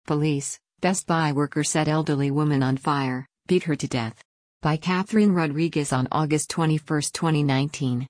Police, Best Buy worker set elderly woman on fire, beat her to death. By Catherine Rodriguez on August 21, 2019.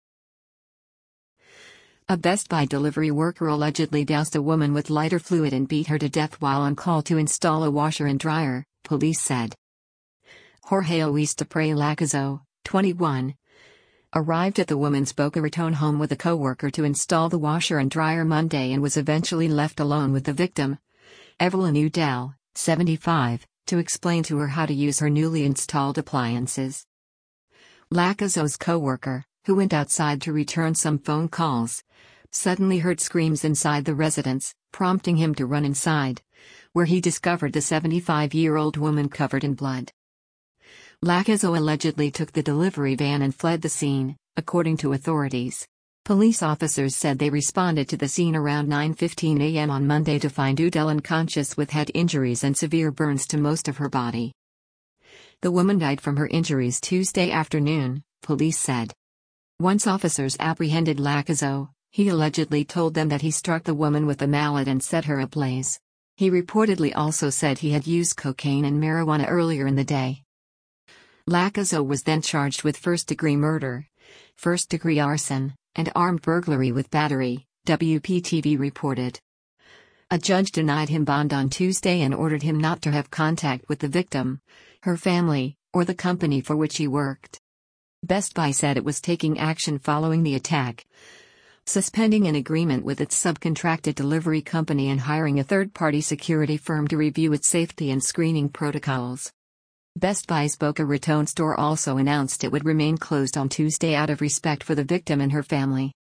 A Best Buy delivery worker allegedly doused a woman with lighter fluid and beat her to death while on call to install a washer and dryer, police said. Jorge Luis Dupre Lacazo, 21, arrived at the woman's Boca Raton home with a co-worker to install the washer and dryer Monday and was eventually left alone with the victim, Evelyn Udell, 75, to explain to her how to use her newly installed appliances. Lacazo's co-worker, who went outside to return some phone calls, suddenly heard screams inside the residence, prompting him to run inside, where he discovered the 75-year-old woman covered in blood. Lacazo allegedly took the delivery van and fled the scene, according to authorities. Police officers said they responded to the scene around 9:15 a.m. on Monday to find Udell unconscious with head injuries and severe burns to most of her body. The woman died from her injuries Tuesday afternoon, police said. Once officers apprehended Lacazo, he allegedly told them that he struck the woman with a mallet and set her ablaze. He reportedly also said he had used cocaine and marijuana earlier in the day. Lacazo was then charged with first-degree murder, first-degree arson, and armed burglary with battery, WPTV reported. A judge denied him bond on Tuesday and ordered him not to have contact with the victim, her family, or the company for which he worked. Best Buy said it was taking action following the attack, suspending an agreement with its subcontracted delivery company and hiring a third-party security firm to review its safety and screening protocols. Best Buy's Boca Raton store also announced it would remain closed on Tuesday out of respect for the victim and her family.